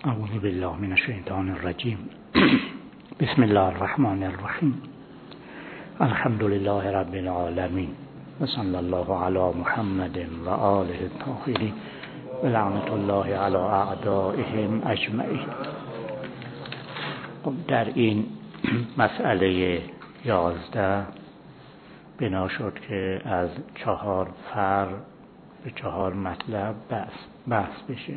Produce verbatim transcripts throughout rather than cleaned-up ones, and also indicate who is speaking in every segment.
Speaker 1: اعوذ بالله من الشیطان الرجیم. بسم الله الرحمن الرحیم. الحمد لله رب العالمین و صلی الله علی محمد و آله الطاهرین و لعنت الله علی اعدائهم اجمعین. در این مسئله یازده بنا شد که از چهار فر به چهار مطلب بحث, بحث بشه.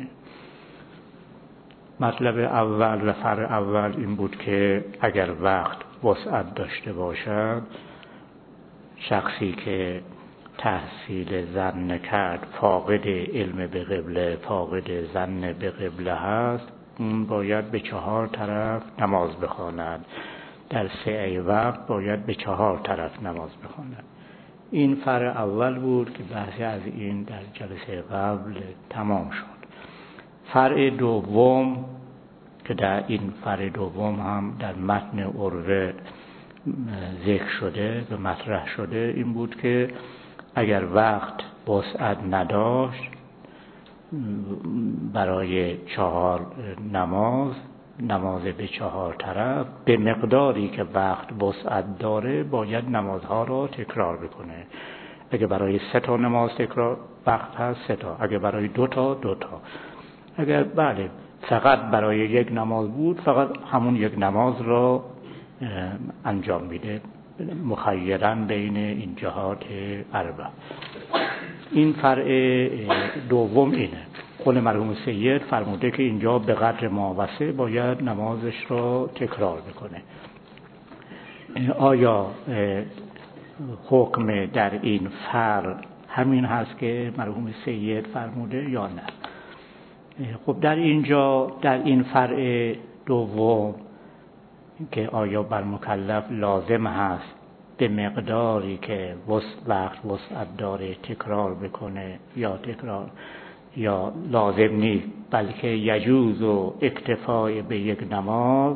Speaker 1: مطلب اول و فر اول این بود که اگر وقت وسعت داشته باشد، شخصی که تحصیل ظن کرد فاقد علم به قبله، فاقد ظن به قبله هست، اون باید به چهار طرف نماز بخواند. در سعی وقت باید به چهار طرف نماز بخواند. این فر اول بود که بحثی از این در جلسه قبل تمام شد. فرع دوم که در این فرع دوم هم در متن عروه ذکر شده و مطرح شده این بود که اگر وقت وسعت نداشت برای چهار نماز، نماز به چهار طرف، به مقداری که وقت وسعت داره باید نمازها را تکرار بکنه. اگه برای سه تا نماز تکرار وقت هست سه تا، اگه برای دو تا دو تا، اگر بله فقط برای یک نماز بود فقط همون یک نماز را انجام میده، مخیراً بین این جهات اربع. این فرع دوم اینه. قول مرحوم سید فرموده که اینجا به قدر ما وسع باید نمازش را تکرار بکنه. آیا حکم در این فرع همین هست که مرحوم سید فرموده یا نه؟ خب در اینجا در این فرع دوم که آیا بر مکلف لازم هست به مقداری که وقت وسعت داره تکرار بکنه یا تکرار یا لازم نیست، بلکه یجوز و اکتفای به یک نماز.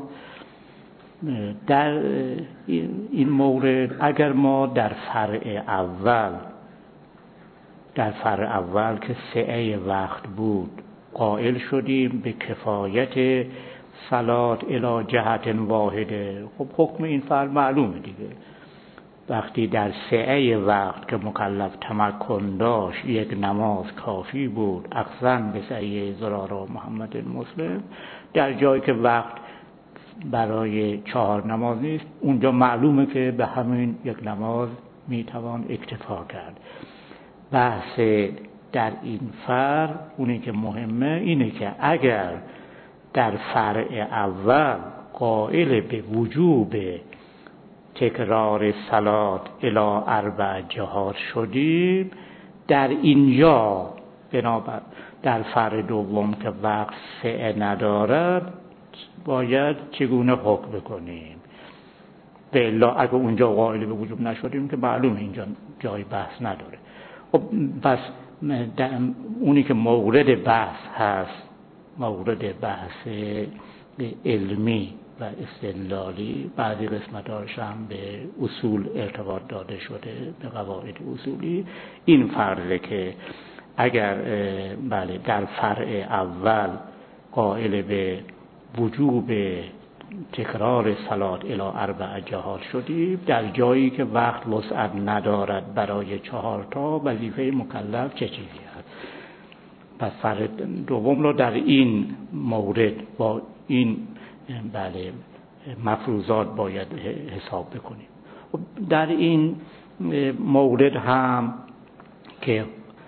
Speaker 1: در این مورد اگر ما در فرع اول در فرع اول که سعی وقت بود قائل شدیم به کفایت صلات الی جهت واحده، خب حکم این فرع معلومه دیگه. وقتی در سعی وقت که مکلف تمکن داشت یک نماز کافی بود، اقصن به سعی زرارا محمد مسلم، در جایی که وقت برای چهار نماز نیست اونجا معلومه که به همین یک نماز میتوان اکتفا کرد. بحث در این فرع اونی که مهمه اینه که اگر در فرع اول قائل به وجوب تکرار صلات الی اربع جهات شدیم، در اینجا بنابر در فرع دوم که وقت سعی ندارد باید چگونه حکم بکنیم؟ به الا اگه اونجا قائل به وجوب نشدیم که معلومه اینجا جای بحث نداره. خب پس اونی که مورد بحث هست، مورد بحث علمی و استدلالی، بعضی قسمتاش هم به اصول ارتباط داده شده، به قواعد اصولی، این فرضه که اگر بله در فرع اول قائل به وجوب تکرار صلات الی اربع جهات شدیم، در جایی که وقت وسعت ندارد برای چهار تا، وظیفه مکلف چه چیزی هست؟ پس فرع دوم رو در این مورد با این بله مفروضات باید حساب بکنیم. در این مورد هم که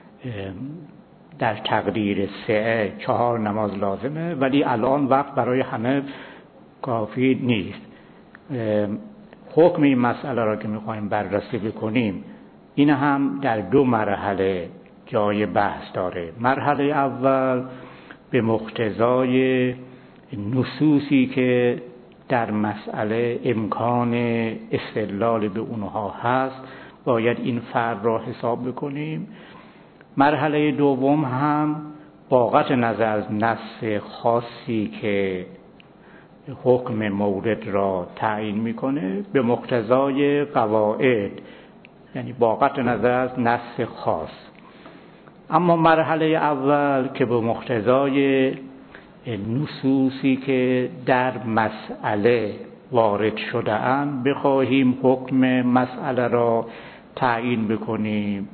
Speaker 1: در تقدیر سه چهار نماز لازمه، ولی الان وقت برای همه کافی نیست. حکم این مسئله را که میخوایم بررسی بکنیم این هم در دو مرحله جای بحث داره. مرحله اول به مقتضای نصوصی که در مسئله امکان استدلال به اونها هست باید این فرع را حساب بکنیم. مرحله دوم هم با قطع نظر از نص خاصی که حکم مورد را تعیین میکنه به مقتضای قواعد، یعنی با قطع نظر از نص خاص. اما مرحله اول که به مقتضای نصوصی که در مسئله وارد شده اند بخواهیم حکم مسئله را تعیین بکنیم.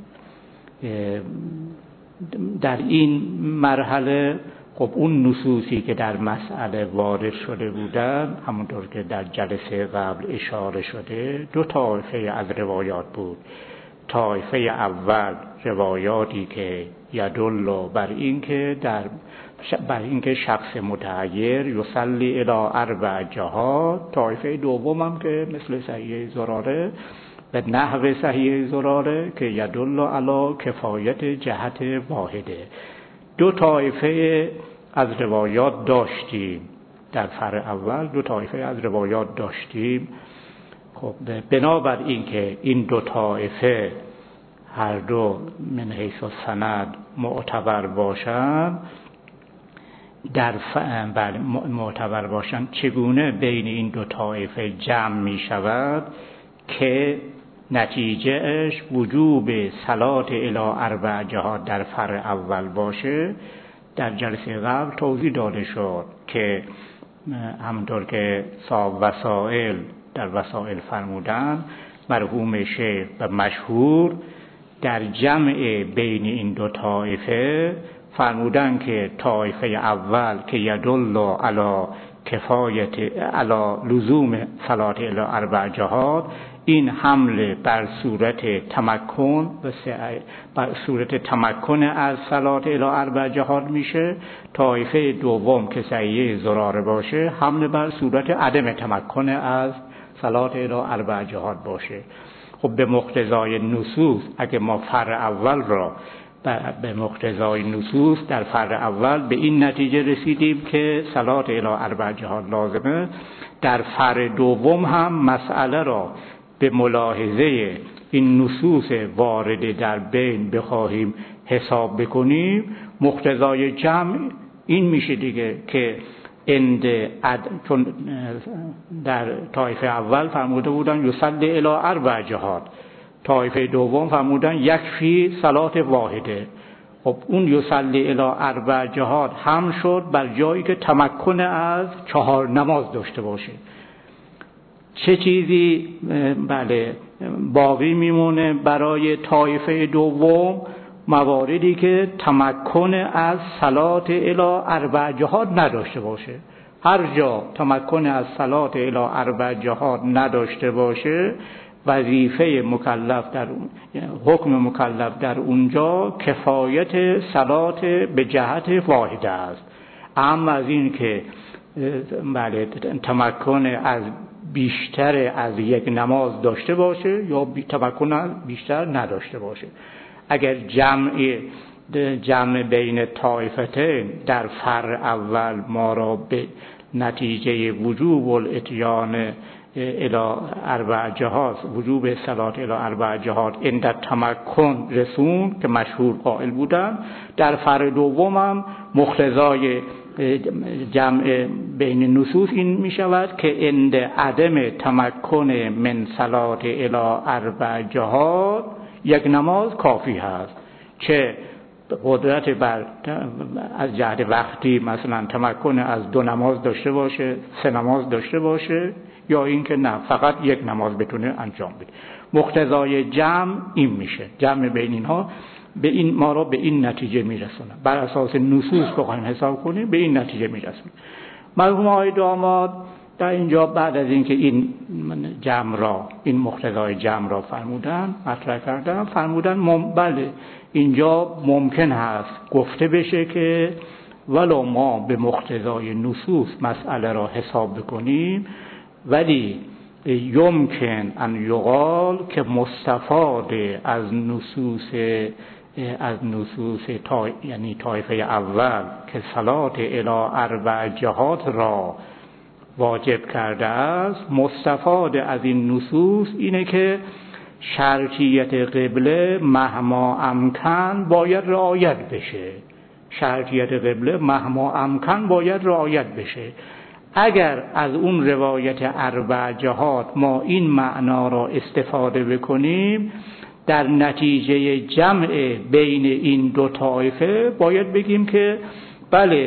Speaker 1: در این مرحله خب اون نصوصی که در مسئله وارد شده بودند، همونطور که در جلسه قبل اشاره شده، دو طایفه از روایات بود. طایفه اول روایاتی که یدل بر این که در بر اینکه شخص متعیر یصلی الی اربع جهات. طایفه دوم هم که مثل صحیح زراره به نحو صحیح زراره که یدل علی کفایت جهت واحده. دو طایفه از روایات داشتیم در فرع اول، دو طایفه از روایات داشتیم. خب بنابر این که این دو طایفه هر دو من حیث السند معتبر باشند، در بله معتبر باشند، چگونه بین این دو طایفه جمع می شود که نتیجهش وجوب صلات الی اربع جهات در فرع اول باشه. در جلسه قبل توضیح داده شد که همونطور که صاحب وسائل در وسائل فرمودن، مرحوم شیخ و مشهور در جمع بین این دو طایفه فرمودن که طایفه اول که یدل علی کفایت علی لزوم صلات الی اربع جهات، این حمل بر صورت تمکن و بر صورت تمکن از صلات الی اربع جهات میشه. طایفه دوم که صحیح زراره باشه حمل بر صورت عدم تمکن از صلات الی اربع جهات باشه. خب به مقتضای نصوص اگه ما فرع اول را به مقتضای نصوص در فرع اول به این نتیجه رسیدیم که صلات الی اربع جهات لازمه، در فرع دوم هم مسئله را به ملاحظه این نصوص وارد در بین بخواهیم حساب بکنیم، مقتضای جمع این میشه دیگه که اند اد، چون در طایفه اول فرموده بودن یصلی الی اربع جهات، طایفه دوم فرمودن یکفی صلات واحده. خب اون یصلی الی اربع جهات هم شد بر جایی که تمکن از چهار نماز داشته باشه. چه چیزی بله باقی میمونه برای طایفه دوم؟ مواردی که تمکن از صلات الی اربع جهات نداشته باشه. هر جا تمکن از صلات الی اربع جهات نداشته باشه، وظیفه مکلف در حکم مکلف در اونجا کفایت صلات به جهت واحده است. اما از این که بله تمکن از بیشتر از یک نماز داشته باشه یا تمکن از بیشتر نداشته باشه، اگر جمع جمع بین طایفتین در فرع اول ما را به نتیجه وجوب الاتیان الی اربع جهات، وجوب صلات الی اربع جهات عند تمکن رسون که مشهور قائل بودن، در فرع دوم هم مقتضای جمع بین نصوص این می شود که عند عدم تمکن من صلات الی اربع جهات یک نماز کافی هست. چه قدرت بر از جهت وقتی مثلا تمکن از دو نماز داشته باشه، سه نماز داشته باشه، یا اینکه نه فقط یک نماز بتونه انجام بده. مقتضای جمع این میشه، جمع بین اینها به این ما را به این نتیجه میرسونه. بر اساس نصوص بخوایم حساب کنیم به این نتیجه میرسونه. مرحوم آقای داماد در اینجا بعد از اینکه این جمع را، این مقتضای جمع را فرمودن، مطرح کردن، فرمودن مم... بله اینجا ممکن هست گفته بشه که ولو ما به مقتضای نصوص مسئله را حساب بکنیم، ولی یمکن ان یقال که مستفاد از نصوص از نصوص تا یعنی طایفه اول که صلات الی اربع جهات را واجب کرده است، مستفاد از این نصوص اینه که شرطیت قبله مهما امکن باید رعایت بشه. شرطیت قبله مهما امکن باید رعایت بشه. اگر از اون روایت اربع جهات ما این معنا را استفاده بکنیم، در نتیجه جمع بین این دو طایفه باید بگیم که بله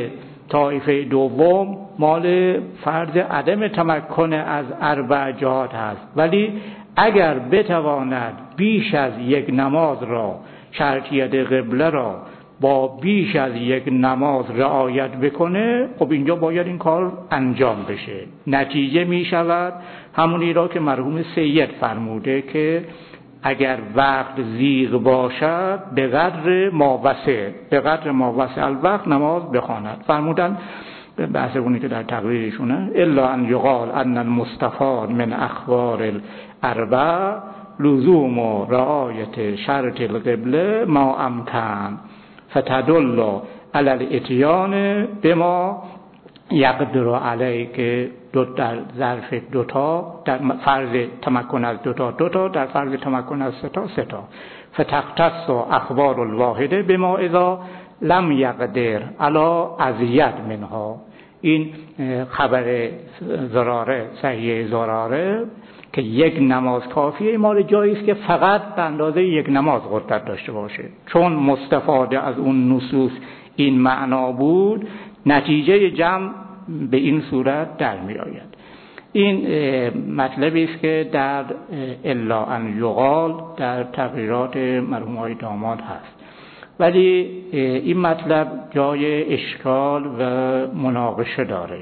Speaker 1: طایفه دوم مال فرض عدم تمکن از اربع جهات هست، ولی اگر بتواند بیش از یک نماز را، شرطیت قبله را با بیش از یک نماز رعایت بکنه، خب اینجا باید این کار انجام بشه. نتیجه می شود همونی را که مرحوم سید فرموده که اگر وقت زیغ باشد به قدر ما وسع، به قدر ما وسع الوقت نماز بخواند. فرمودن بحث اونی که در تقریرشونه الا ان یقال ان المستفاد من اخبار الاربع لزوم و رعایت شرط القبله ما امکن فتدل علی الاتیان بما یقدر علیه، که دو در ظرف دوتا، در فرض تمکن از دوتا دوتا، در فرض تمکن از ستا ستا. فتختص اخبار الواحده بما اذا لم یقدر علی ازید منها. این خبر زراره، صحیح زراره که یک نماز کافیه، مال جایی است که فقط به اندازه یک نماز قدرت داشته باشه. چون مستفاده از اون نصوص این معنا بود، نتیجه جمع به این صورت در می آید. این مطلبی است که در الا ان یقال در تقریرات مرحوم آقای داماد هست، ولی این مطلب جای اشکال و مناقشه داره.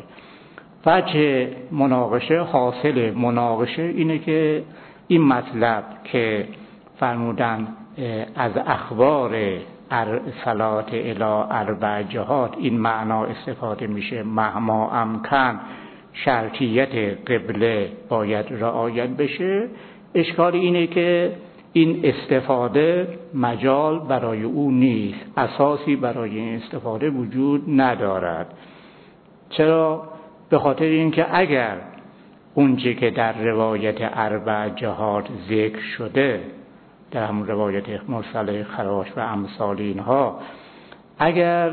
Speaker 1: وجه مناقشه، حاصل مناقشه اینه که این مطلب که فرمودن از اخبار صلات الی اربع جهات این معنا استفاده میشه، مهما امکن شرطیت قبله باید رعایت بشه. اشکال اینه که این استفاده مجال برای او نیست، اساسی برای این استفاده وجود ندارد. چرا؟ به خاطر اینکه اگر اونچه که در روایت اربع جهات ذکر شده، در همون روایت مرسله خراش و امثال اینها، اگر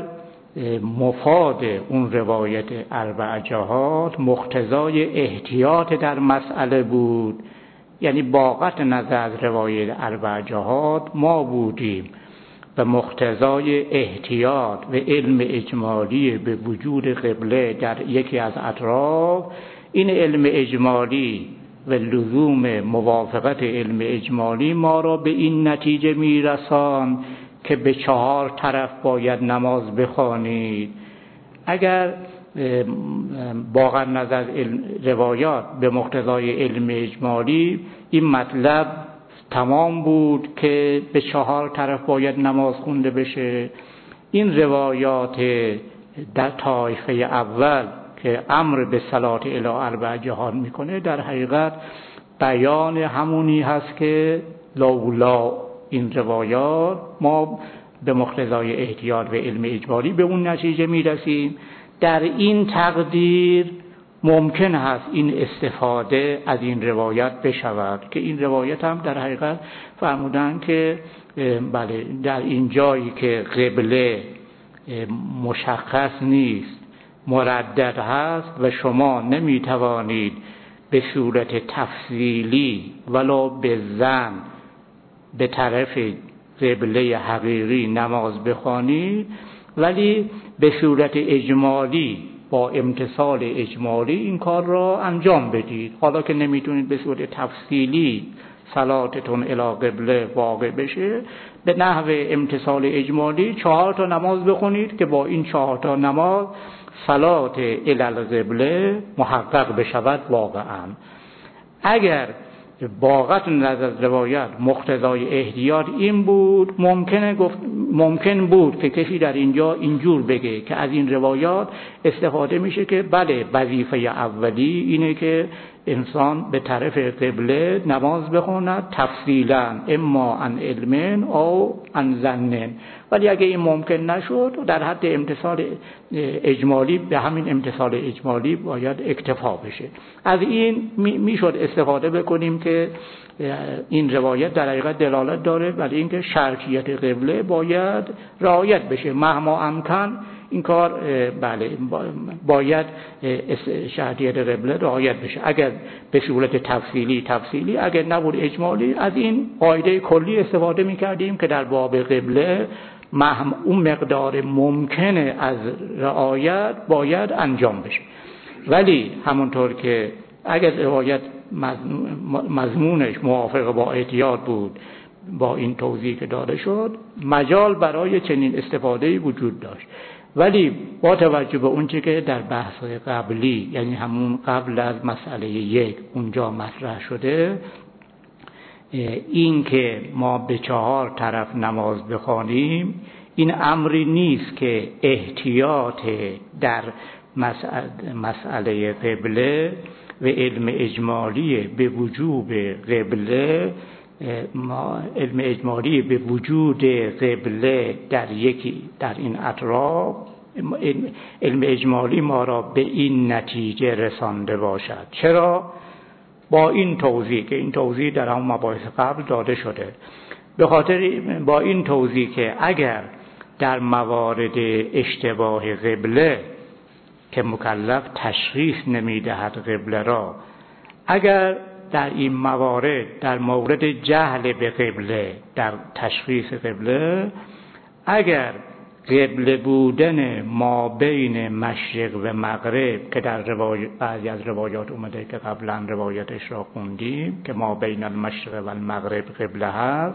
Speaker 1: مفاد اون روایت اربع جهات مقتضای احتیاط در مسئله بود، یعنی با قطع نظر از روایت اربع جهات ما بودیم و مقتضای احتیاط و علم اجمالی به وجود قبله در یکی از اطراف، این علم اجمالی و لزوم موافقت علم اجمالی ما را به این نتیجه میرسان که به چهار طرف باید نماز بخوانید. اگر با قطع نظر از روایات به مقتضای علم اجمالی این مطلب تمام بود که به چهار طرف باید نماز خونده بشه، این روایات در طایفه اول که امر به صلات الی اربع جهات میکنه در حقیقت بیان همونی هست که لولا این روایات ما به مقتضای احتیاط و علم اجمالی به اون نتیجه میرسیم. در این تقدیر ممکن هست این استفاده از این روایت بشود که این روایت هم در حقیقت فرمودن که بله در این جایی که قبله مشخص نیست، مردد هست و شما نمیتوانید به صورت تفصیلی ولو به ظن به طرف قبله حقیقی نماز بخوانید، ولی به صورت اجمالی با امتثال اجمالی این کار را انجام بدید. حالا که نمیتونید به صورت تفصیلی صلاتتون الی قبله واقع بشه، به نحو امتثال اجمالی چهار تا نماز بخونید که با این چهار تا نماز صلات الی القبله محقق بشود واقعا. اگر با قطع نظر از روایت مقتضای احتیاط این بود، ممکنه گفت ممکن بود که کسی در اینجا اینجور بگه که از این روایات استفاده میشه که بله وظیفه اولی اینه که انسان به طرف قبله نماز بخواند تفصیلا، اما عن علم او عن ظن، ولی اگه این ممکن نشد در حد امتثال اجمالی به همین امتثال اجمالی باید اکتفا بشه. از این میشد استفاده بکنیم که این روایت در حقیقت دلالت داره ولی اینکه شرطیت قبله باید رعایت بشه، مهما امکن این کار بله باید شرطیت قبله رعایت بشه. اگر به صورت تفصیلی تفصیلی، اگر نبود اجمالی، از این قاعده کلی استفاده می‌کردیم که در باب قبله اون مقدار ممکنه از رعایت باید انجام بشه. ولی همونطور که اگر رعایت مضمونش موافق با احتیاط بود با این توضیح که داده شد، مجال برای چنین استفاده‌ای وجود داشت. ولی با توجه به اونچه که در بحث قبلی، یعنی همون قبل از مسئله یک اونجا مطرح شده، این که ما به چهار طرف نماز بخوانیم این امری نیست که احتیاط در مسئله قبله و علم اجمالی به وجوب قبله، ما علم اجمالی به وجود قبله در یکی در این اطراف، علم اجمالی ما را به این نتیجه رسانده باشد. چرا؟ با این توضیح که این توضیح در همون مباحث قبل داده شده، به خاطر با این توضیح که اگر در موارد اشتباه قبله که مکلف تشخیص نمیدهد قبله را، اگر در این موارد در مورد جهل به قبله در تشخیص قبله، اگر قبله بودن ما بین مشرق و مغرب که در روایت بعضی از روایات اومده که قبلا روایتش را خوندیم که ما بین المشرق و المغرب قبله هست،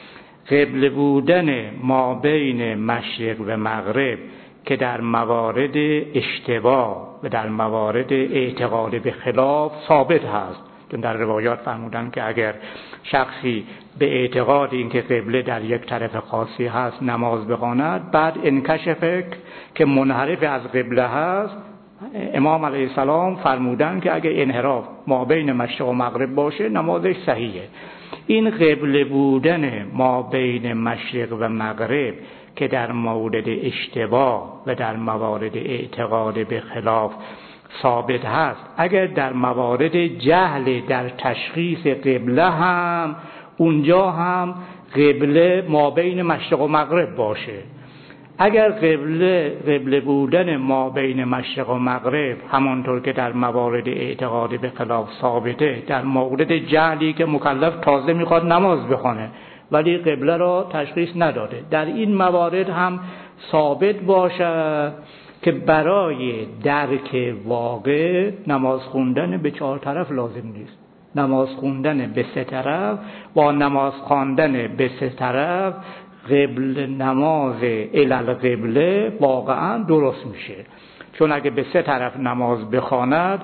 Speaker 1: قبله بودن ما بین مشرق و مغرب که در موارد اشتباه و در موارد اعتقاد به خلاف ثابت هست. در روایات فرمودن که اگر شخصی به اعتقاد اینکه قبله در یک طرف خاصی هست نماز بخواند، بعد انکشف که منحرف از قبله هست، امام علیه السلام فرمودن که اگر انحراف ما بین مشرق و مغرب باشه نمازش صحیحه. این قبله بودن ما بین مشرق و مغرب که در مورد اشتباه و در موارد اعتقاد به خلاف ثابت هست، اگر در موارد جهل در تشخیص قبله هم اونجا هم قبله ما بین مشرق و مغرب باشه. اگر قبله قبله بودن ما بین مشرق و مغرب همانطور که در موارد اعتقاد به خلاف ثابته، در مورد جهلی که مکلف تازه میخواد نماز بخونه ولی قبله را تشخیص نداده، در این موارد هم ثابت باشد که برای درک واقع نماز خوندن به چهار طرف لازم نیست. نماز خوندن به سه طرف با نماز خواندن به سه طرف قبل نماز علل قبله واقعا درست میشه. چون اگه به سه طرف نماز بخواند،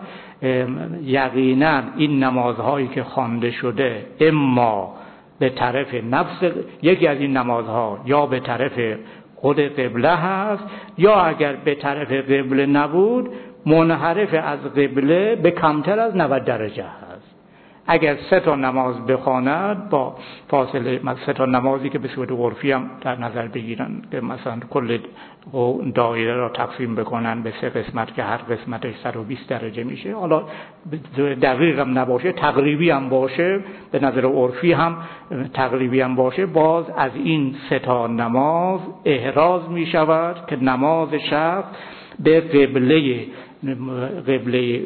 Speaker 1: یقینا این نمازهایی که خوانده شده اما به طرف نفس یکی از این نمازها یا به طرف خود قبله هست، یا اگر به طرف قبله نبود منحرف از قبله به کمتر از نود درجه هست. اگر سه تا نماز بخواند با فاصله، سه تا نمازی که به صورت عرفی هم در نظر بگیرن که مثلا کل دایره را تقسیم بکنن به سه قسمت که هر قسمتش صد و بیست درجه میشه، حالا دقیق هم نباشه تقریبی هم باشه، به نظر عرفی هم تقریبی هم باشه، باز از این سه تا نماز احراز میشود که نماز شخص به قبله قبله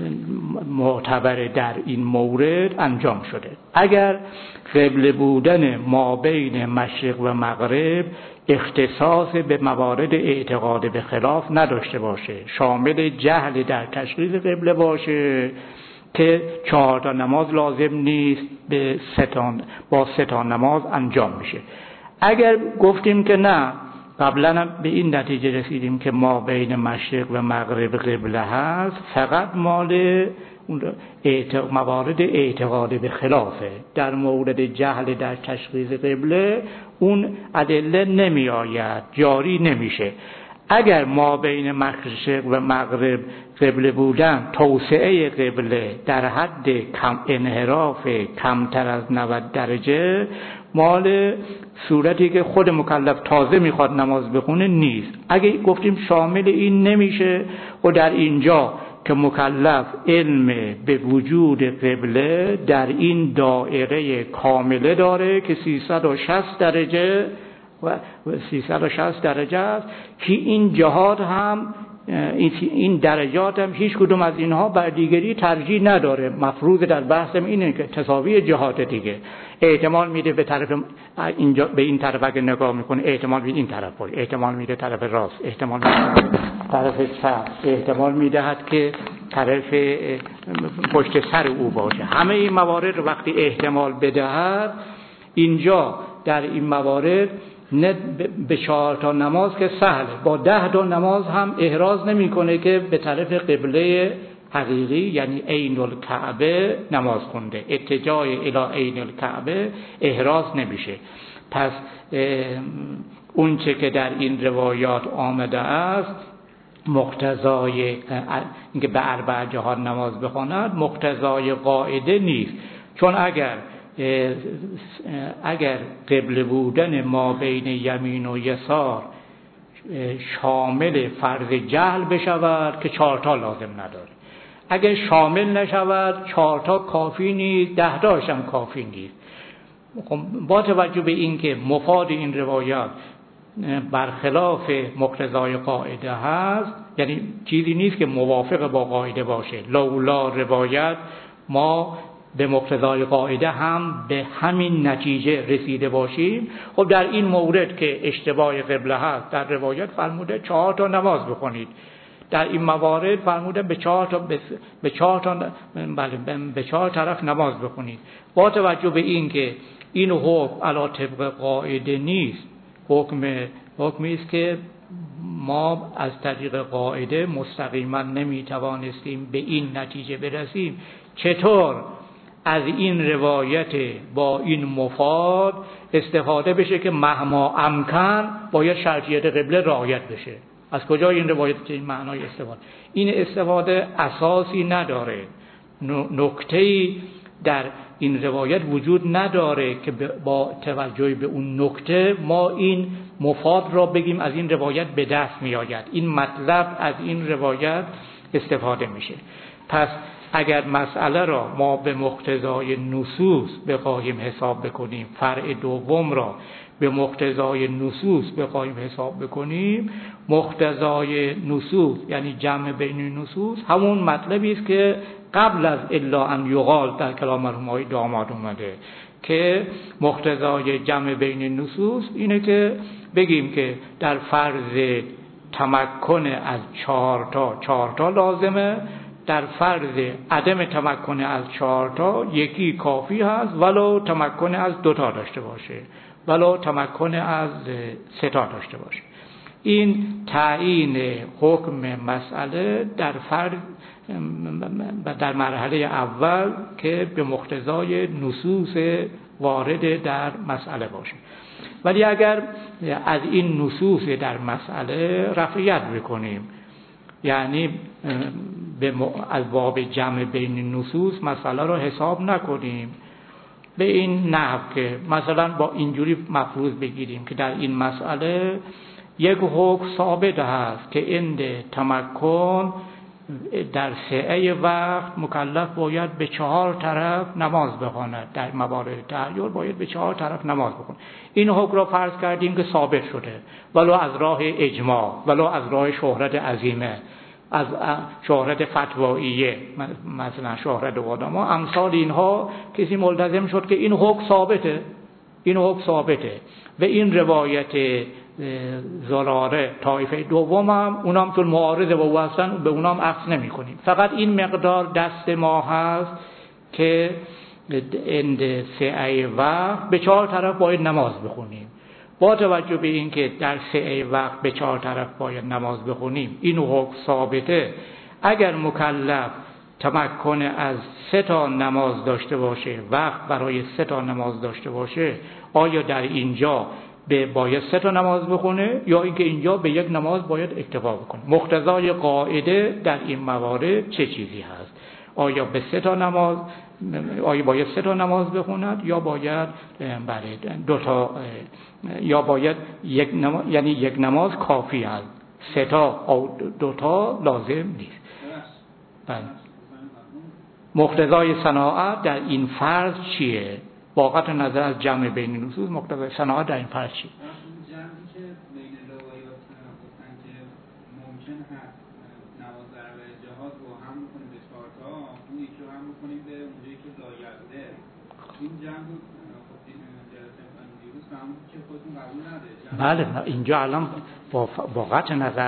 Speaker 1: معتبر در این مورد انجام شده. اگر قبله بودن ما بین مشرق و مغرب اختصاص به موارد اعتقاد به خلاف نداشته باشه، شامل جهل در تشخیص قبله باشه که چهار تا نماز لازم نیست، به سه تا با سه تا نماز انجام میشه. اگر گفتیم که نه، قبلا به این نتیجه رسیدیم که ما بین مشرق و مغرب قبله هست، فقط مال موارد اعتقاد به خلافه، در مورد جهل در تشخیص قبله اون ادله نمی آید، جاری نمیشه. اگر ما بین مشرق و مغرب قبله بودن توسعه قبله در حد کم انحراف کمتر از نود درجه، مال صورتی که خود مکلف تازه میخواد نماز بخونه نیست. اگه گفتیم شامل این نمیشه و در اینجا که مکلف علم به وجود قبله در این دایره کامله داره که سیصد و شصت درجه و سیصد و شصت درجه است، که این جهات هم این درجات هم هیچ کدوم از اینها بر دیگری ترجیح نداره. مفروض در بحثم اینه که تساوی جهات دیگه احتمال میده به طرف اینجا، به این طرف اگه نگاه میکنه احتمال میده این طرف باشه، احتمال میده طرف راست، احتمال میده طرف چپ، احتمال میدهد که طرف پشت سر او باشه. همه این موارد وقتی احتمال بدهد، اینجا در این موارد نه به چهار تا نماز که سهله، با ده تا نماز هم احراز نمیکنه که به طرف قبله حقیقی یعنی عین الکعبه نماز خونده. اتجاه الی عین الکعبه احراز نمیشه. پس اون چه که در این روایات آمده است مقتضای اینکه به اربع جهات نماز بخواند مقتضای قاعده نیست، چون اگر اگر قبله بودن ما بین یمین و یسار شامل فرض جهل بشود که چهارتا لازم نداره، اگر شامل نشود چهارتا کافی نیست، ده تاش هم کافی نیست. با توجه به اینکه مفاد این روایات برخلاف مقتضای قاعده هست، یعنی چیزی نیست که موافق با قاعده باشه، لولا روایت ما به مقتضای قاعده هم به همین نتیجه رسیده باشیم. خب در این مورد که اشتباه قبله هست در روایت فرموده چهار تا نماز بخونید، در این موارد فرموده به چهار تا به چهار تا بله به چهار طرف نماز بخونید. با توجه به این که این حکم علی طبق قاعده نیست، حکم حکمی است که ما از طریق قاعده مستقیما نمیتوانستیم به این نتیجه برسیم، چطور از این روایت با این مفاد استفاده بشه که مهما امکن باید شرطیت قبله رعایت بشه؟ از کجا این روایت این معنای استفاده؟ این استفاده اساسی نداره، نکته‌ای در این روایت وجود نداره که با توجه به اون نکته ما این مفاد را بگیم از این روایت به دست می آید. این مطلب از این روایت استفاده میشه. پس اگر مسئله را ما به مقتضای نصوص بخواهیم حساب بکنیم، فرع دوم را به مقتضای نصوص بخواهیم حساب بکنیم، مقتضای نصوص یعنی جمع بین نصوص همون مطلبی است که قبل از الا ان یقال در کلام مرحوم داماد اومده، که مقتضای جمع بین نصوص اینه که بگیم که در فرض تمکن از چهار تا چهار تا لازمه، در فرض عدم تمکن از چهار تا یکی کافی هست ولو تمکن از دو تا داشته باشه، ولو تمکن از سه تا داشته باشه. این تعیین حکم مسئله در فرض در مرحله اول که به مقتضای نصوص وارد در مسئله باشه. ولی اگر از این نصوص در مسئله رفعیت بکنیم، یعنی به از باب جمع بین نصوص مسئله رو حساب نکنیم به این نحو که مثلا با اینجوری مفروض بگیریم که در این مسئله یک حکم ثابت هست که عند تمکن در سعه وقت مکلف باید به چهار طرف نماز بخواند، در موارد تحیر باید به چهار طرف نماز بخواند. این حکم را فرض کردیم که ثابت شده، ولو از راه اجماع، ولو از راه شهرت عظیمه، از شهرت فتواییه، مثلا شهرت قدما، امثال اینها کسی ملتزم شد که این حکم ثابته، این حکم ثابته. و این روایت زراره طایفه دوم هم اونام چون معارضه با او هستن به اونام عکس نمی کنیم، فقط این مقدار دست ما هست که اند سعی وقت به چهار طرف باید نماز بخونیم. با توجه به این که در سعی وقت به چهار طرف باید نماز بخونیم، این حکم ثابته، اگر مکلف تمکن از سه تا نماز داشته باشه، وقت برای سه تا نماز داشته باشه، آیا در اینجا به باید سه تا نماز بخونه یا اینکه اینجا به یک نماز باید اکتفا بکنه؟ مقتضای قاعده در این موارد چه چیزی هست؟ آیا به سه تا نماز آیا باید سه تا نماز بخوند یا باید بله دو تا، یا باید یک نماز، یعنی یک نماز کافی است، سه تا او دو تا لازم نیست. بله. مقتضای صناعت در این فرض چیه؟ واقعا نظر از جمع بین نصوص مقتضای صناعت در این فرض چیه؟
Speaker 2: جمعی که بین روایات گفتن که ممکن هست این جنگ
Speaker 1: بله اینجا الان با با قطع نظر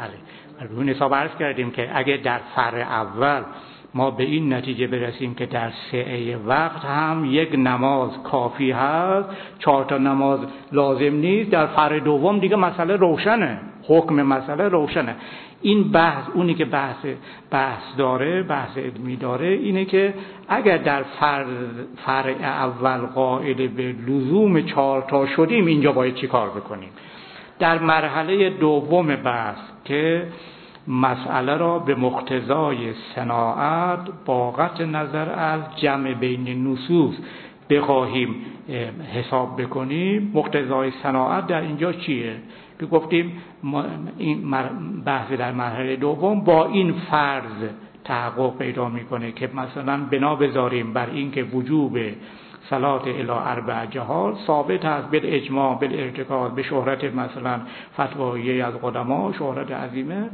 Speaker 1: روی حساب عرض کردیم که اگه در فرع اول ما به این نتیجه برسیم که در سعه وقت هم یک نماز کافی هست، چهار تا نماز لازم نیست، در فرع دوم دیگه مسئله روشنه، حکم مسئله روشنه. این بحث اونی که بحث بحث داره، بحث علمی داره اینه که اگر در فرع, فرع اول قائل به لزوم چهار تا شدیم اینجا باید چی کار بکنیم. در مرحله دوم بحث که مسئله را به مقتضای صناعت با قطع نظر از جمع بین نصوص بخواهیم حساب بکنیم، مقتضای صناعت در اینجا چیه؟ که گفتیم این بحث در مرحله دوم با این فرض تحقق پیدا میکنه که مثلا بنا بذاریم بر این که وجوب صلات الی اربع جهات ثابت است بالاجماع بالارتکاز به شهرت مثلا فتوایی از قدما، شهرت عظیمه،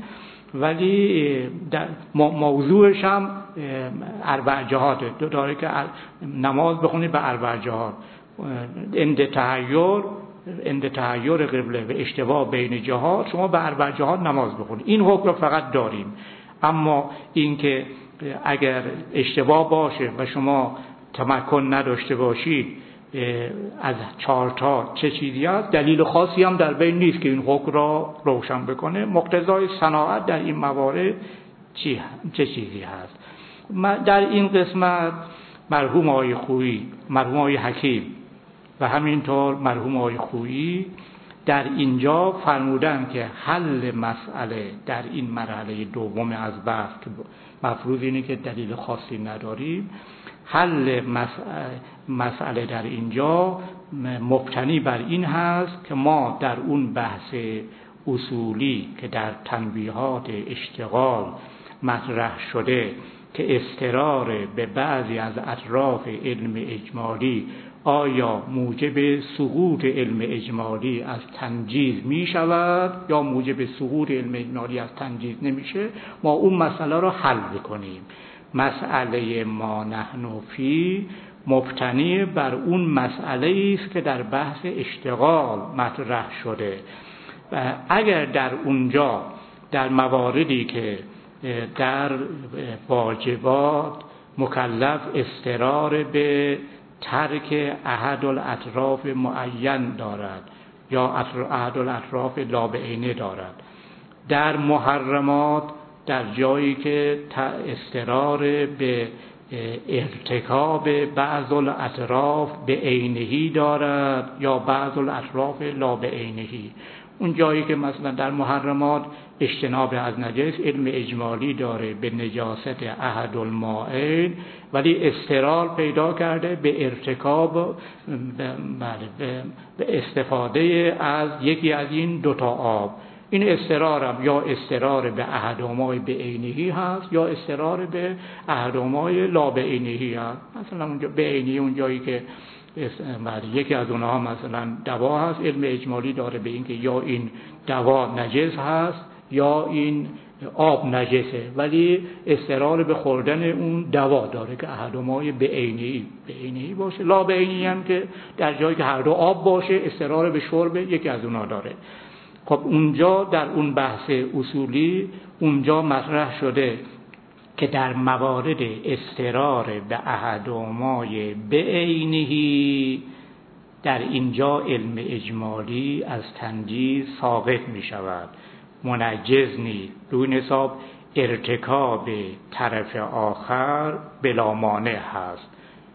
Speaker 1: ولی موضوعش هم اربع جهات داره که نماز بخونید به اربع جهات، اند تحیر اند تحیر قبله و اشتباه بین جهات شما به اربع جهات نماز بخونید. این حکم رو فقط داریم. اما اینکه اگر اشتباه باشه و شما تمکن نداشته باشید از چهار تا چه چیزی است، دلیل خاصی هم در بین نیست که این حکم را روشن بکنه. مقتضای صناعت در این موارد چی چه چیزی هست؟ در این قسمت مرحوم آقای خویی، مرحوم آقای حکیم و همینطور مرحوم آقای خویی در اینجا فرمودن که حل مسئله در این مرحله دوم از بحث که مفروض اینه که دلیل خاصی نداریم، حل مسئله در اینجا مبتنی بر این هست که ما در اون بحث اصولی که در تنبیهات اشتغال مطرح شده که اضطرار به بعضی از اطراف علم اجمالی آیا موجب سقوط علم اجمالی از تنجیز می شود یا موجب سقوط علم اجمالی از تنجیز نمیشه، ما اون مسئله را حل بکنیم. مسئله ما نحن فی مبتنی بر اون مسئله است که در بحث اشتغال مطرح شده و اگر در اونجا در مواردی که در واجبات مکلف اضطرار به ترک احد الاطراف معین دارد یا احد الاطراف لابعینه دارد، در محرمات در جایی که اضطرار به ارتکاب بعض الاطراف به عینهی دارد یا بعض الاطراف لابعینهی، اون جایی که مثلا در محرمات اجتناب از نجس علم اجمالی داره به نجاست احد المائل ولی اضطرار پیدا کرده به ارتکاب به, به استفاده از یکی از این دوتا آب، این اضطرارم یا اضطرار به احدهما به عینهی هست یا اضطرار به احدهما لا به عینهی هست. مثلا اونجا به عینهی اون جایی که یکی از اونها مثلا دوا هست، علم اجمالی داره به این که یا این دوا نجس هست یا این آب نجسه، ولی اضطرار به خوردن اون دوا داره که احدهما به عینهی به عینهی باشه، لا به عینهی هم که در جایی که هر دو آب باشه اضطرار به شرب یکی از اونها داره. خب اونجا در اون بحث اصولی اونجا مطرح شده که در موارد اضطرار به احدهمای به عینهی در اینجا علم اجمالی از تنجیز ساقط می شود، منجز نیست، روی حساب ارتکاب طرف آخر بلا مانع هست.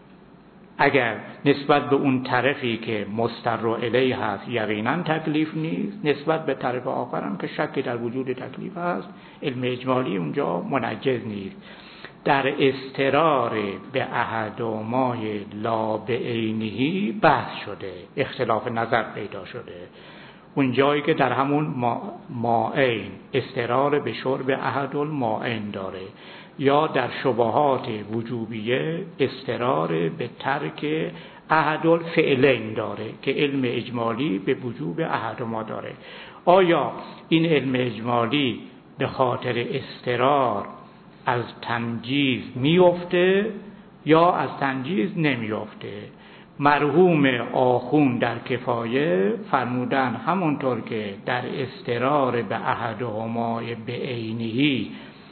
Speaker 1: اگر نسبت به اون طرفی که مستر الیه هست یقینا تکلیف نیست، نسبت به طرف آخر هم که شک در وجود تکلیف هست، علم اجمالی اونجا منجز نیست. در اضطرار به احدهمای لا به عینهی بحث شده، اختلاف نظر پیدا شده، اون جایی که در همون ماعین اضطرار به شرب احد الماعین داره یا در شبهات وجوبیه اضطرار به ترک احد الفعلین داره که علم اجمالی به وجوب احدهما داره. آیا این علم اجمالی به خاطر اضطرار از تنجیز میفته یا از تنجیز نمیافته. مرحوم آخوند در کفایه فرمودن همونطور که در اضطرار به احدهما به عینه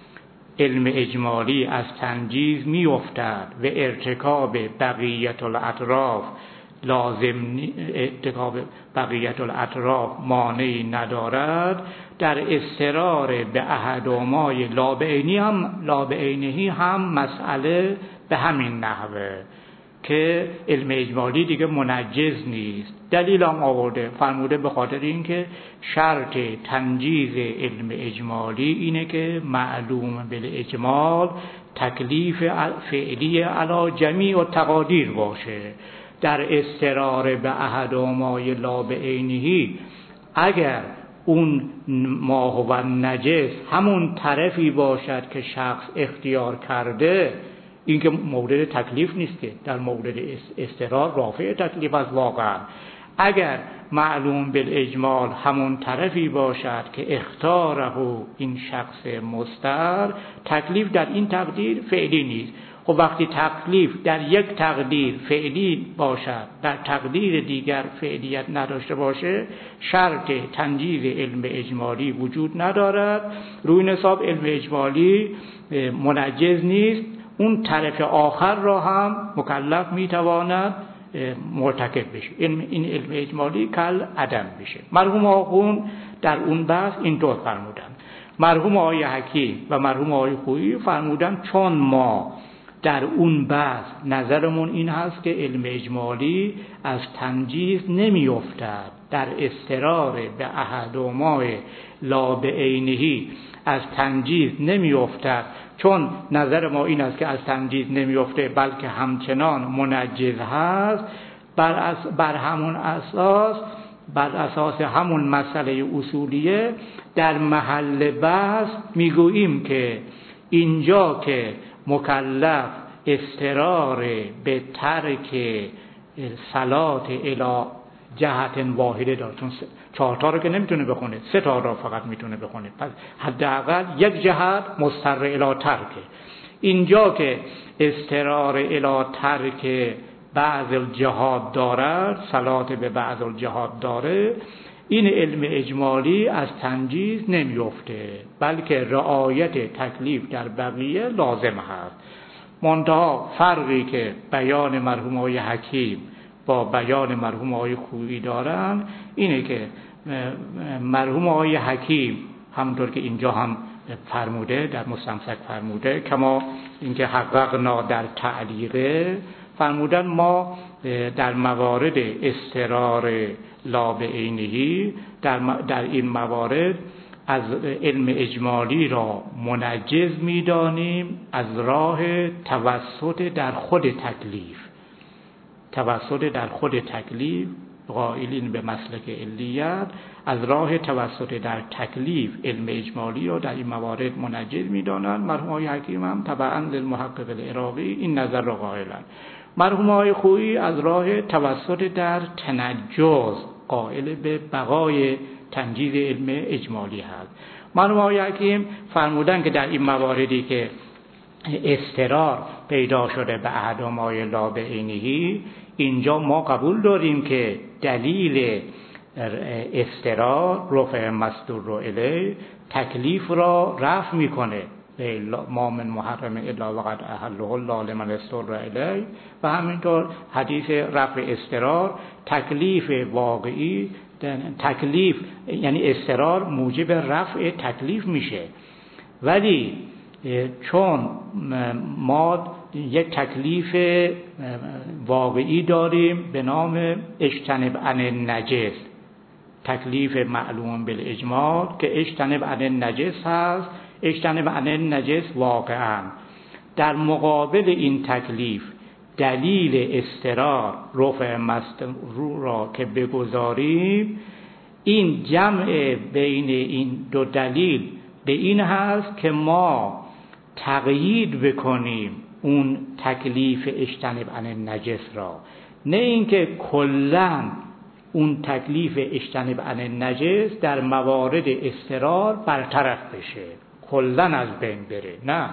Speaker 1: علم اجمالی از تنجیز میافتد و ارتکاب بقیت الاطراف لازم ارتکاب بقیت الاطراف مانعی ندارد، در اضطرار به احدهما لا به عینی هم لا به عینه هم مسئله به همین نحوه که علم اجمالی دیگه منجز نیست. دلیل هم آورده، فرموده به خاطر اینکه شرط تنجیز علم اجمالی اینه که معلوم بالاجمال تکلیف فعلی علی جمیع و تقادیر باشه. در اضطرار به احدهما لا به عینه اگر اون ما هو نجس همون طرفی باشد که شخص اختیار کرده، این که مورد تکلیف نیست، که در مورد اضطرار رافع تکلیف از واقعا. اگر معلوم بالاجمال همون طرفی باشد که اختاره این شخص مستر، تکلیف در این تقدیر فعلی نیست. خب وقتی تکلیف در یک تقدیر فعلی باشد، در تقدیر دیگر فعلیت نداشته باشه، شرط تنجیز علم اجمالی وجود ندارد. روی این حساب علم اجمالی منجز نیست، اون طرف آخر را هم مکلف میتواند مرتکب بشه. علم این علم اجمالی کل عدم بشه. مرحوم آخوند در اون بحث اینطور فرمودن. مرحوم آقای حکیم و مرحوم آقای خویی فرمودن چون ما در اون بحث نظرمون این هست که علم اجمالی از تنجیز نمیافتد، در اضطرار به احدهما لا به عینه از تنجیز نمیافتد، چون نظر ما این است که از تنجیز نمیافته بلکه همچنان منجز هست، بر, اس بر همون اساس بر اساس همون مسئله اصولیه در محل بحث میگوییم که اینجا که مکلف اضطرار به ترک صلات الی جهت واحده داره، چون چهار تا رو که نمیتونه بخونه، سه تا رو فقط میتونه بخونه، پس حداقل یک جهت مضطر الی ترکه. اینجا که اضطرار الی ترک بعض الجهات دارد، صلات به بعض الجهات داره، این علم اجمالی از تنجیز نمیفته بلکه رعایت تکلیف در بقیه لازم هست. منتها فرقی که بیان مرحوم آقای حکیم با بیان مرحوم آقای خویی دارن اینه که مرحوم آقای حکیم همونطور که اینجا هم فرموده، در مستمسک فرموده، کما اینکه حققنا در تعلیقه فرمودن ما در موارد اضطرار لا به عینه در, در این موارد از علم اجمالی را منجز می‌دانیم از راه توسط در خود تکلیف، توسط در خود تکلیف، قائلین به مسلک علیت، از راه توسط در تکلیف علم اجمالی را در این موارد منجز می‌دانند. مرحوم آقای حکیم هم طبعاً للمحقق العراقی این نظر را قائلند. مرحوم آقای خویی از راه توسط در تنجز قائل به بقای تنجیز علم اجمالی هست. مرحوم آقای حکیم فرمودن که در این مواردی که اضطرار پیدا شده به احدهما لا به عینه، اینجا ما قبول داریم که دلیل اضطرار رفع مصدور الیه تکلیف را رفع میکنه، ما من محرم الا وقد احله الله لمن اضطر الیه، و همینطور حدیث رفع اضطرار تکلیف واقعی، تکلیف یعنی اضطرار موجب رفع تکلیف میشه. ولی چون ما یک تکلیف واقعی داریم به نام اجتنب عن النجس، تکلیف معلوم بالاجمال که اجتنب عن النجس هست، اجتنب عن النجس واقعا در مقابل این تکلیف دلیل اضطرار رفع مصدور را که بگذاریم، این جمع بین این دو دلیل به این هست که ما تقیید بکنیم اون تکلیف اجتنب عن النجس را، نه اینکه کلاً اون تکلیف اجتنب عن النجس در موارد اضطرار برطرف بشه، کلاً از بین بره، نه،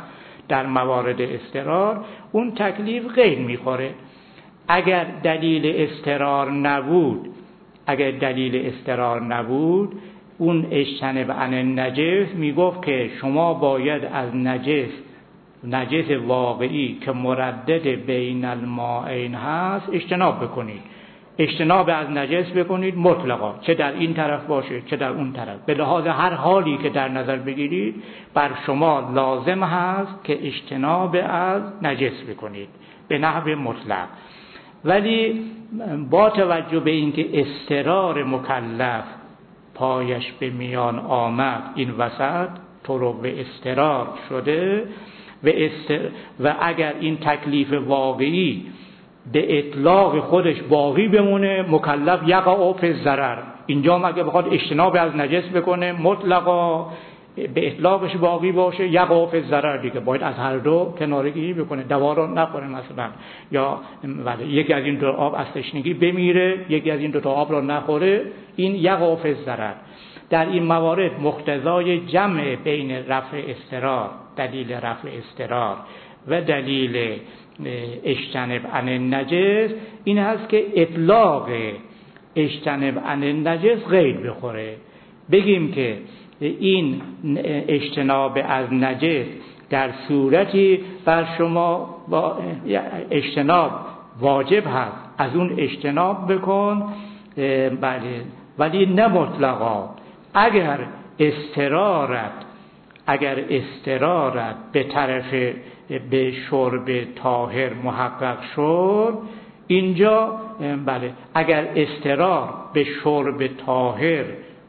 Speaker 1: در موارد اضطرار اون تکلیف غیر میخوره. اگر دلیل اضطرار نبود اگر دلیل اضطرار نبود اون اجتنب عن النجس میگفت که شما باید از نجس نجس واقعی که مردد بین المائین هست اجتناب بکنید. اجتناب از نجس بکنید مطلقا، چه در این طرف باشه چه در اون طرف، به لحاظ هر حالی که در نظر بگیرید بر شما لازم هست که اجتناب از نجس بکنید به نحو مطلق. ولی با توجه به اینکه اضطرار مکلف پایش به میان آمد، این وسط طرق به اضطرار شده و, استر... و اگر این تکلیف واقعی به اطلاق خودش باقی بمونه مکلف یقع فی الضرر، اینجا هم اگه بخواد اجتناب از نجس بکنه مطلقا به اطلاقش باقی باشه یقع فی الضرر دیگه، باید از هر دو کنارگیری بکنه، دوا رو نخوره مثلا، یا ولی یکی از این دو آب از تشنگی بمیره یکی از این دو تا آب رو نخوره، این یقع فی الضرر. در این موارد مقتضای جمع بین رفع اضطرار، دلیل رفع اضطرار و دلیل اجتنب عن النجس این هست که اطلاق اجتنب عن النجس غیر بخوره. بگیم که این اجتناب از نجس در صورتی بر شما با اجتناب واجب هست، از اون اجتناب بکن، بله، ولی نه مطلقا. اگر اضطرارت اگر اضطرارت به طرف به شرب طاهر محقق شد، اینجا بله اگر اضطرار به شرب طاهر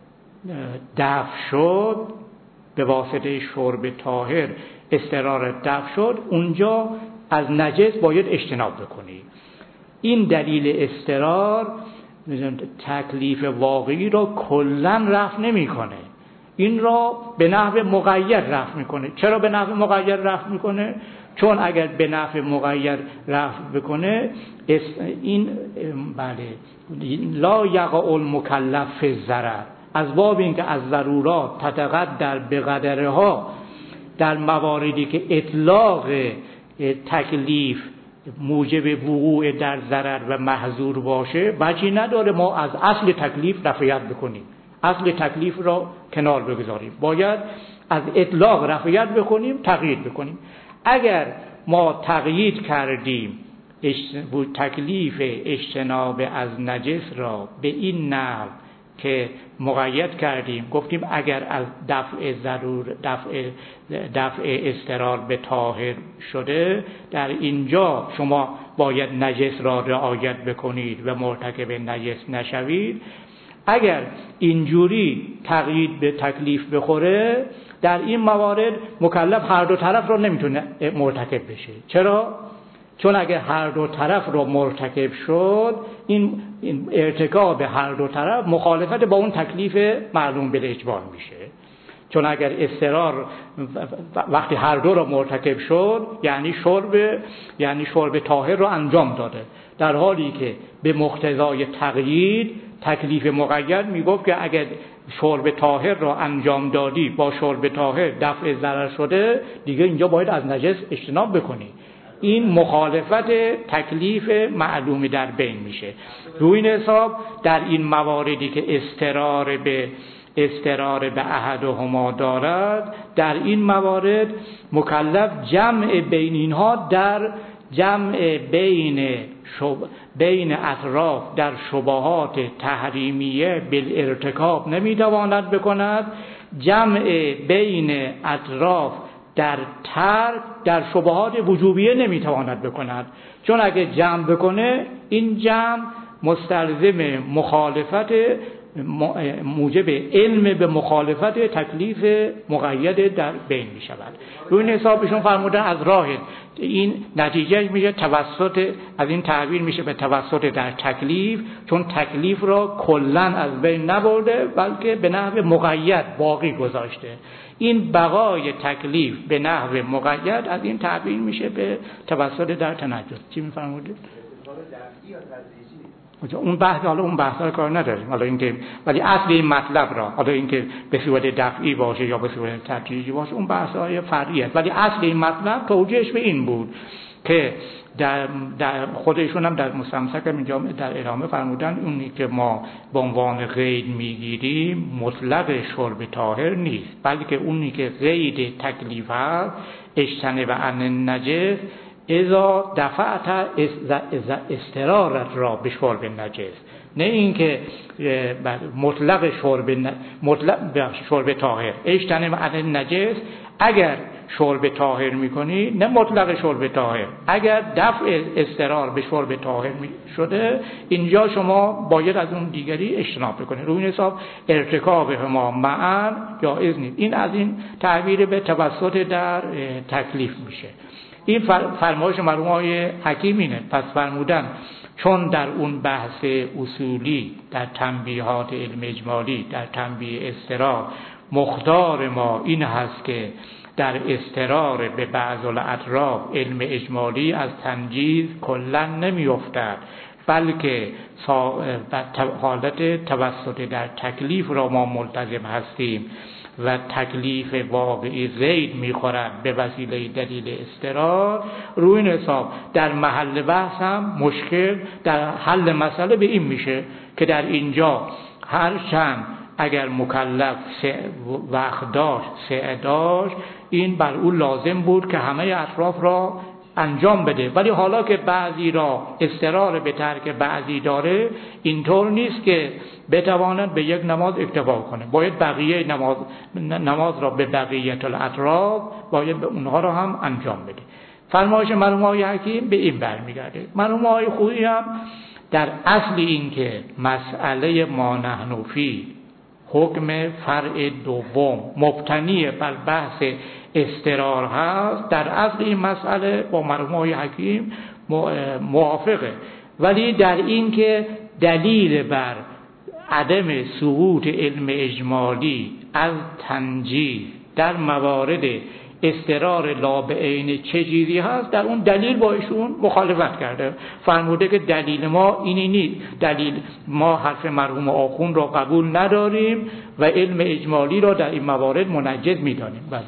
Speaker 1: دفع شد، به واسطه شرب طاهر اضطرار دفع شد، اونجا از نجس باید اجتناب بکنی. این دلیل اضطرار تکلیف واقعی را کلن رفع نمیکنه، این را به نحو مقید رفع میکنه. چرا به نحو مقید رفع میکنه؟ چون اگر به نحو مقید رفع بکنه این بله لا یقع المکلف فی الضرر، از باب اینکه از ضرورات تتقدر به قدرها، در مواردی که اطلاق تکلیف موجب وقوع در ضرر و محظور باشه وجهی نداره ما از اصل تکلیف رفعیت بکنیم، اصل تکلیف را کنار بگذاریم، باید از اطلاق رفعیت بکنیم، تقیید بکنیم. اگر ما تقیید کردیم تکلیف اجتناب از نجس را به این نحو که مقید کردیم، گفتیم اگر از دفع ضرور دفع دفع اضطرار به طاهر شده، در اینجا شما باید نجس را رعایت بکنید و مرتکب نجس نشوید. اگر اینجوری تقیید به تکلیف بخوره، در این موارد مکلف هر دو طرف را نمیتونه مرتکب بشه. چرا؟ چون اگه هر دو طرف رو مرتکب شد، این ارتکاب هر دو طرف مخالفت با اون تکلیف معلوم بالاجمال میشه. چون اگر اضطرار وقتی هر دو رو مرتکب شد، یعنی شرب یعنی شرب طاهر رو انجام داده، در حالی که به مقتضای تقیید تکلیف مقید میگفت که اگر شرب طاهر را انجام دادی با شرب طاهر دفع ضرر شده، دیگه اینجا باید از نجس اجتناب بکنی. این مخالفت تکلیف معلومی در بین میشه. روی این حساب در این مواردی که اضطرار به اضطرار به احدهما دارد، در این موارد مکلف جمع بین اینها در جمع بین شب... بین اطراف در شبهات تحریمیه بالارتکاب نمیتواند بکند، جمع بین اطراف در ترک در شبهات وجوبیه نمیتواند بکند. چون اگه جمع بکنه، این جمع مستلزم مخالفت موجب علم به مخالفت تکلیف مقید در بین می شود. روی این حسابشون فرمودن از راه این نتیجه میشه توسط، از این تعبیر میشه به توسط در تکلیف، چون تکلیف را کلن از بین نبرده بلکه به نحو مقید باقی گذاشته. این بقای تکلیف به نحو مقید از این تعبیر میشه به توسط در تنجس. چی میفرمودید؟ اون بحث حالا اون بحثا کار نداریم، حالا اینکه ولی اصل این مطلب را حالا اینکه به صورت دفعی باشه یا به صورت تدریجی باشه اون بحث‌های فرعی است، ولی اصل این مطلب توجیهش به این بود که در, در خودشون هم در مستمسک اینجا در ادامه فرمودن اونی که ما به عنوان قید میگیریم مطلق شرب طاهر نیست، بلکه اونی که قید تکلیف هست اجتنب عن النجس اذا دفعت استرارت را به شرب نجس، نه اینکه مطلق شرب مطلق شرب طاهر اجتنب عن النجس اگر شرب طاهر میکنی، نه مطلق شرب طاهر، اگر دفع استرار به شرب طاهر شده اینجا شما باید از اون دیگری اجتناب بکنید. روی این حساب ارتکاب هما معا جایز نیست. این از این تعبیر به توسط در تکلیف میشه. این فرمایش مرحوم آقای حکیم اینه. پس فرمودن چون در اون بحث اصولی در تنبیهات علم اجمالی در تنبیه استرار مختار ما این هست که در استرار به بعض الاطراف علم اجمالی از تنجیز کلا نمی افتد، بلکه حالت توسط در تکلیف را ما ملتزم هستیم و تکلیف واقعی زید میخورد به وسیله دلیل استرار. روی این حساب در محل بحث هم مشکل در حل مسئله به این میشه که در اینجا هر چند اگر مکلف وقت داشت سعی داشت این بر او لازم بود که همه اطراف را انجام بده، ولی حالا که بعضی را استرار به ترک بعضی داره اینطور نیست که بتواند به یک نماز اکتفا کنه، باید بقیه نماز نماز را به بقیه الاطراف باید به اونها را هم انجام بده. فرمایش مرحوم آقای حکیم به این برمیگرده. مرحوم آقای خویی هم در اصل این که مسئله ما نحن فی حکم فرع دوم مبتنی بر بحث استرار هست، در اصل این مسئله با مرحوم آقای حکیم موافقه، ولی در این که دلیل بر عدم سقوط علم اجمالی از تنجیز در موارد استرار لابعین چه چیزی هست در اون دلیل با ایشون مخالفت کرده. فرموده که دلیل ما اینی نیست، دلیل ما حرف مرحوم آخوند را قبول نداریم و علم اجمالی را در این موارد منجز می‌دانیم. بله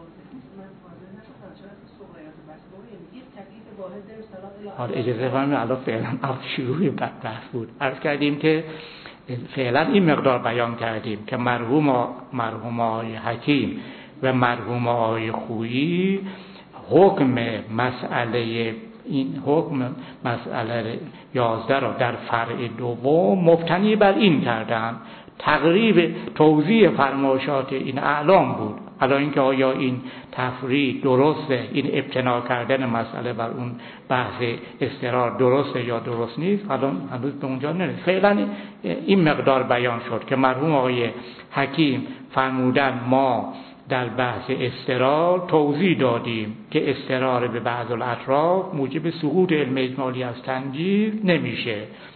Speaker 1: حالا اجازه فرمایید الان فعلا از شروع بحث بود عرض کردیم که فعلا این مقدار بیان کردیم که مرحوم مرحوم آقای حکیم و مرحوم آقای خویی حکم مسئله این حکم مسئله یازده را در فرع دوم مبتنی بر این کردن. تقریب توضیح فرمایشات این اعلام بود. الان اینکه آیا این تفریع درسته، این ابتنا کردن مسئله بر اون بحث استرار درسته یا درست نیست، الان هنوز به اونجا نرسید. فعلا این مقدار بیان شد که مرحوم آقای حکیم فرمودن ما در بحث استرار توضیح دادیم که استرار به بعض الاطراف موجب سقوط علم اجمالی از تنجیز نمیشه،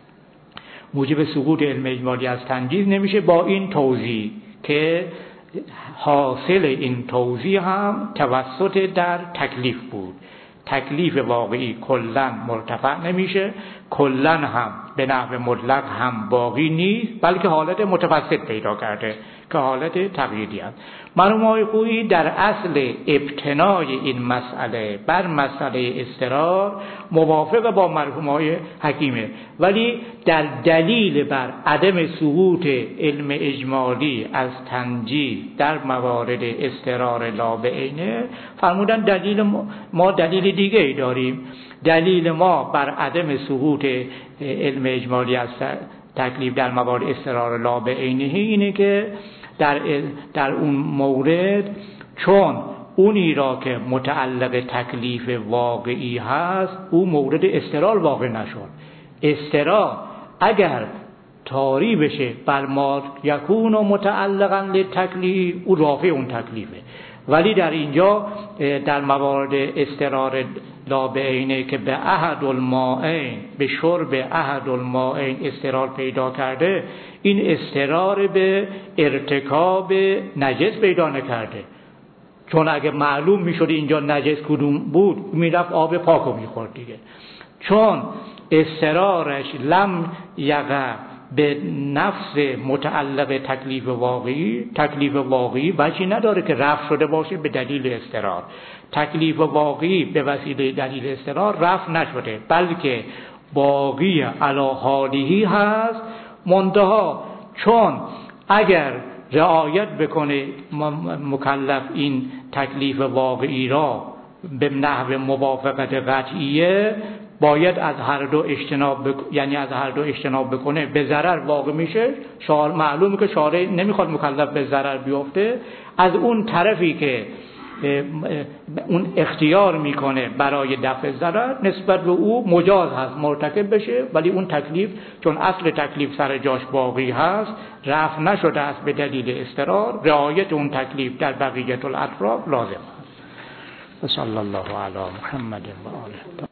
Speaker 1: موجب سقوط علم اجمالی از تنجیز نمیشه با این توضیح که حاصل این توضیح هم توسط در تکلیف بود. تکلیف واقعی کلن مرتفع نمیشه، کلن هم به نحو مطلق هم باقی نیست، بلکه حالت متوسط پیدا کرده که حالت تقییدی است. مرحوم آقای خویی در اصل ابتنای این مسئله بر مسئله استرار موافق با مرحوم آقای حکیمه، ولی در دلیل بر عدم سقوط علم اجمالی از تنجیز در موارد استرار لابعینه فرمودن دلیل ما دلیل دیگه ای داریم. دلیل ما بر عدم سقوط علم اجمالی از تکلیف در موارد استرار لابعینه اینه که در در اون مورد چون اونی را که متعلق تکلیف واقعی هست او مورد استرار واقع نشد. استرار اگر طاری بشه بر ما یکون و متعلقا لتکلیف او رافع اون تکلیفه، ولی در اینجا در موارد استرار لابعینه که به احد المائین به شرب احد المائین استرار پیدا کرده، این استرار به ارتکاب نجس پیدا نکرده، چون اگه معلوم میشد اینجا نجس کدوم بود میرفت آب پاکو میخورد دیگه. چون اضطرارش لم یقع به نفس متعلق تکلیف واقعی، تکلیف واقعی وجهی نداره که رفع شده باشه به دلیل اضطرار. تکلیف واقعی به وسیله دلیل اضطرار رفع نشده، بلکه باقی علی حالیه هست. منتها چون اگر رعایت بکنه مکلف این تکلیف واقعی را به نحو موافقت قطعیه، باید از هر دو اجتناب بک... یعنی از هر دو اجتناب بکنه، به ضرر واقع میشه. شارع معلومه که شارع نمیخواد مکلف به ضرر بیفته. از اون طرفی که اون اختیار میکنه برای دفع ضرر، نسبت به او مجاز هست مرتکب بشه، ولی اون تکلیف چون اصل تکلیف سر جاش باقی هست، رفع نشده است به دلیل اضطرار، رعایت اون تکلیف در بقیه الاطراف لازم است. صلی الله علی محمد و آله.